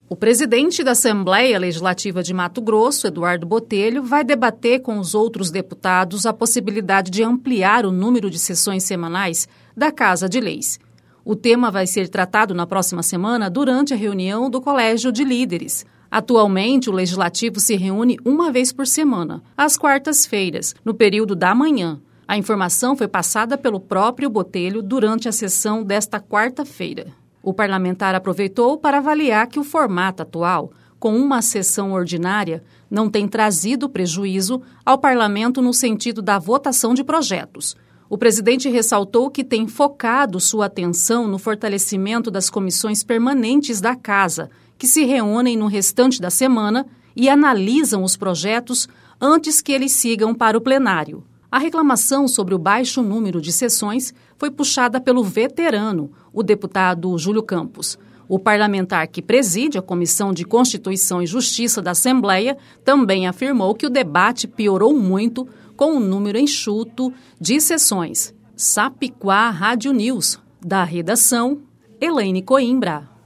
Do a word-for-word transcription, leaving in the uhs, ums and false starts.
O presidente da Assembleia Legislativa de Mato Grosso, Eduardo Botelho, vai debater com os outros deputados a possibilidade de ampliar o número de sessões semanais da Casa de Leis. O tema vai ser tratado na próxima semana durante a reunião do Colégio de Líderes. Atualmente, o Legislativo se reúne uma vez por semana, às quartas-feiras, no período da manhã. A informação foi passada pelo próprio Botelho durante a sessão desta quarta-feira. O parlamentar aproveitou para avaliar que o formato atual, com uma sessão ordinária, não tem trazido prejuízo ao parlamento no sentido da votação de projetos. O presidente ressaltou que tem focado sua atenção no fortalecimento das comissões permanentes da Casa, que se reúnem no restante da semana e analisam os projetos antes que eles sigam para o plenário. A reclamação sobre o baixo número de sessões foi puxada pelo veterano, o deputado Júlio Campos. O parlamentar que preside a Comissão de Constituição e Justiça da Assembleia também afirmou que o debate piorou muito com o número enxuto de sessões. Sapiquá Rádio News, da redação, Elaine Coimbra.